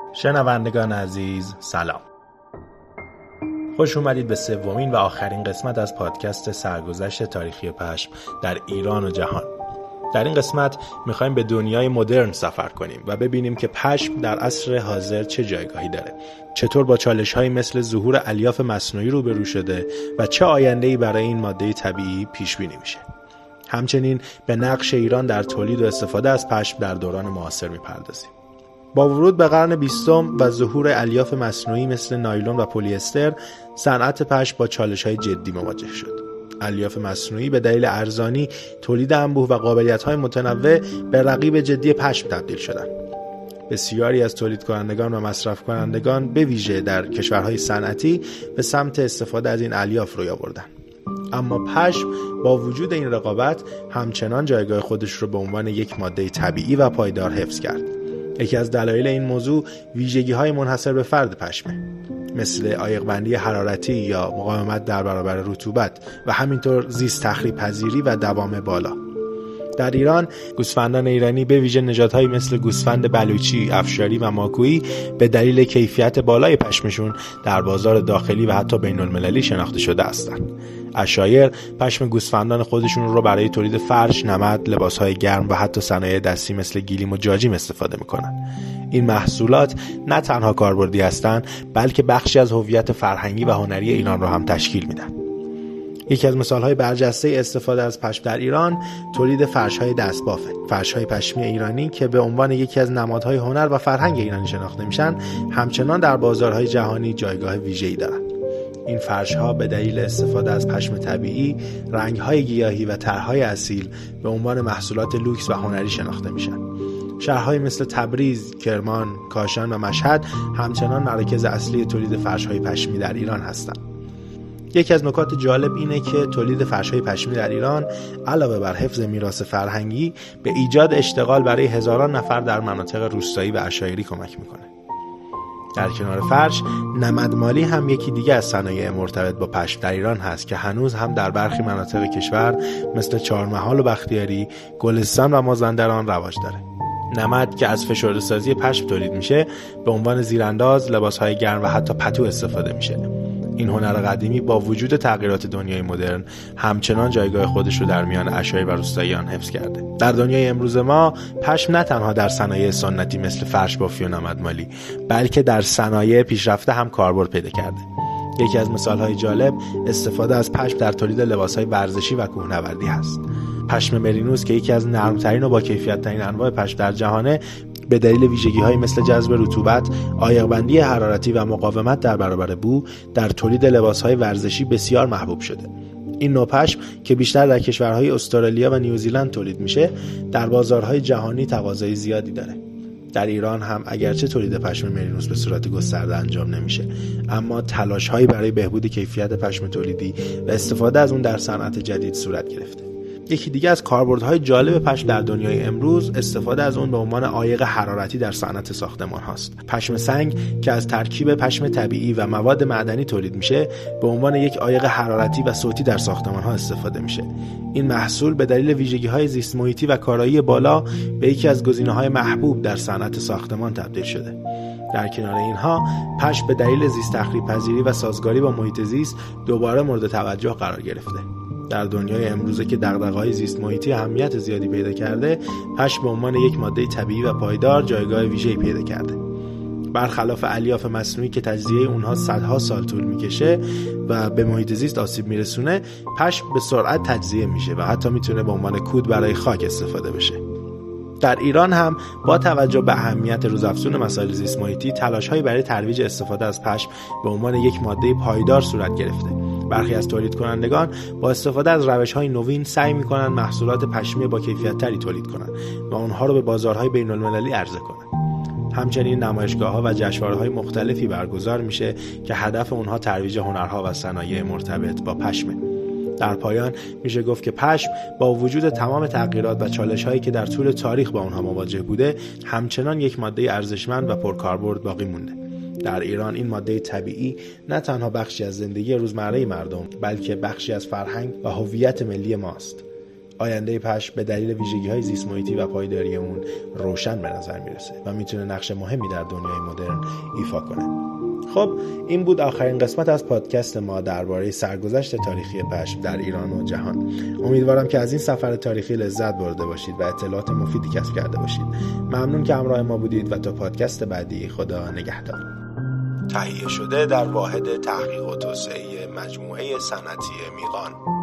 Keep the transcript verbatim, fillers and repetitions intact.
شنوندگان عزیز سلام. خوش اومدید به سومین و آخرین قسمت از پادکست سرگذشت تاریخی پشم در ایران و جهان. در این قسمت میخوایم به دنیای مدرن سفر کنیم و ببینیم که پشم در عصر حاضر چه جایگاهی داره، چطور با چالش‌هایی مثل ظهور الیاف مصنوعی روبرو شده و چه آینده‌ای برای این ماده طبیعی پیش بینی میشه. همچنین به نقش ایران در تولید و استفاده از پشم در دوران معاصر میپردازیم. با ورود به قرن بیستم و ظهور الیاف مصنوعی مثل نایلون و پلی استر، صنعت پشم با چالش‌های جدی مواجه شد. الیاف مصنوعی به دلیل ارزانی، تولید انبوه و قابلیت‌های متنوع به رقیب جدی پشم تبدیل شدند. بسیاری از تولید کنندگان و مصرف کنندگان به ویژه در کشورهای صنعتی به سمت استفاده از این الیاف روی آوردند. اما پشم با وجود این رقابت همچنان جایگاه خودش رو به عنوان یک ماده طبیعی و پایدار حفظ کرد. یکی از دلایل این موضوع ویژگی‌های منحصر به فرد پشمه، مثل عایق‌بندی حرارتی یا مقاومت در برابر رطوبت و همینطور زیست تخریب پذیری و دوام بالا. در ایران گوسفندان ایرانی به ویژه نژادهایی مثل گوسفند بلوچی، افشاری و ماکویی به دلیل کیفیت بالای پشمشون در بازار داخلی و حتی بین‌المللی شناخته شده هستند. عشایر پشم گوسفندان خودشون رو برای تولید فرش، نمد، لباسهای گرم و حتی صنایع دستی مثل گلیم و جاجیم استفاده میکنن. این محصولات نه تنها کاربردی هستند، بلکه بخشی از هویت فرهنگی و هنری ایران رو هم تشکیل میدن. یکی از مثالهای برجسته استفاده از پشم در ایران تولید فرش‌های دستبافه. فرش‌های پشمی ایرانی که به عنوان یکی از نمادهای هنر و فرهنگ ایرانی شناخته میشن، همچنان در بازارهای جهانی جایگاه ویژه‌ای دارند. این فرش‌ها به دلیل استفاده از پشم طبیعی، رنگ‌های گیاهی و طرح‌های اصیل به عنوان محصولات لوکس و هنری شناخته میشن. شهرهای مثل تبریز، کرمان، کاشان و مشهد همچنان مراکز اصلی تولید فرش‌های پشمی در ایران هستند. یکی از نکات جالب اینه که تولید فرش‌های پشمی در ایران علاوه بر حفظ میراث فرهنگی به ایجاد اشتغال برای هزاران نفر در مناطق روستایی و عشایری کمک میکنه. در کنار فرش، نمدمالی هم یکی دیگه از صنایع مرتبط با پشم در ایران هست که هنوز هم در برخی مناطق کشور مثل چهارمحال و بختیاری، گلستان و مازندران رواج داره. نمد که از فشرده‌سازی پشم تولید میشه، به عنوان زیرانداز، لباسهای گرم و حتی پتو استفاده میشه. این هنر قدیمی با وجود تغییرات دنیای مدرن همچنان جایگاه خودش رو در میان عشایر و روستاییان حفظ کرده. در دنیای امروز ما پشم نه تنها در صنایع سنتی مثل فرش بافی و نمدمالی، بلکه در صنایع پیشرفته هم کاربرد پیدا کرده. یکی از مثالهای جالب استفاده از پشم در تولید لباسهای ورزشی و کوهنوردی هست. پشم مرینوس که یکی از نرمترین و با کیفیت ترین انواع پشم در جهانه، به دلیل ویژگی‌هایی مثل جذب رطوبت، عایق‌بندی حرارتی و مقاومت در برابر بو در تولید لباس‌های ورزشی بسیار محبوب شده. این نوع پشم که بیشتر در کشورهای استرالیا و نیوزیلند تولید میشه، در بازارهای جهانی تقاضای زیادی داره. در ایران هم اگرچه تولید پشم مرینوس به صورت گسترده انجام نمیشه، اما تلاش‌هایی برای بهبود کیفیت پشم تولیدی و استفاده از اون در صنعت جدید صورت گرفته. یکی دیگه از کاربردهای جالب پشم در دنیای امروز استفاده از اون به عنوان عایق حرارتی در صنعت ساختمان هاست. پشم سنگ که از ترکیب پشم طبیعی و مواد معدنی تولید میشه، به عنوان یک عایق حرارتی و صوتی در ساختمان ها استفاده میشه. این محصول به دلیل ویژگی‌های زیست محیطی و کارایی بالا به یکی از گزینه‌های محبوب در صنعت ساختمان تبدیل شده. در کنار اینها، پشم به دلیل زیست تخریب پذیری و سازگاری با محیط زیست دوباره مورد توجه قرار گرفته. در دنیای امروزه که دغدغه‌های زیست محیطی اهمیت زیادی پیدا کرده، پشم به عنوان یک ماده طبیعی و پایدار جایگاه ویژه‌ای پیدا کرده. برخلاف الیاف مصنوعی که تجزیه اونها صدها سال طول میکشه و به محیط زیست آسیب میرسونه، پشم به سرعت تجزیه میشه و حتی میتونه به عنوان کود برای خاک استفاده بشه. در ایران هم با توجه به اهمیت روزافزون مسائل زیست محیطی، تلاش‌هایی برای ترویج استفاده از پشم به عنوان یک ماده پایدار صورت گرفته. برخی از تولید کنندگان با استفاده از روش‌های نوین سعی می‌کنند محصولات پشمی با کیفیت‌تری تولید کنند و آنها را به بازارهای بین‌المللی عرضه کنند. همچنین نمایشگاه‌ها و جشنواره‌های مختلفی برگزار میشه که هدف اونها ترویج هنرها و صنایع مرتبط با پشمه. در پایان میشه گفت که پشم با وجود تمام تغییرات و چالش‌هایی که در طول تاریخ با اونها مواجه بوده، همچنان یک ماده ارزشمند و پرکاربرد باقی مونده. در ایران این ماده طبیعی نه تنها بخشی از زندگی روزمره مردم، بلکه بخشی از فرهنگ و هویت ملی ماست. آینده پشم به دلیل ویژگی‌های زیست محیطی و پایداری اون روشن به نظر میرسه و میتونه نقش مهمی در دنیای مدرن ایفا کنه. خب این بود آخرین قسمت از پادکست ما درباره سرگذشت تاریخی پشم در ایران و جهان. امیدوارم که از این سفر تاریخی لذت برده باشید و اطلاعات مفیدی کسب کرده باشید. ممنون که همراه ما بودید و تا پادکست بعدی خدا نگهدار. تهیه شده در واحد تحقیق و توسعه مجموعه صنعتی میغان.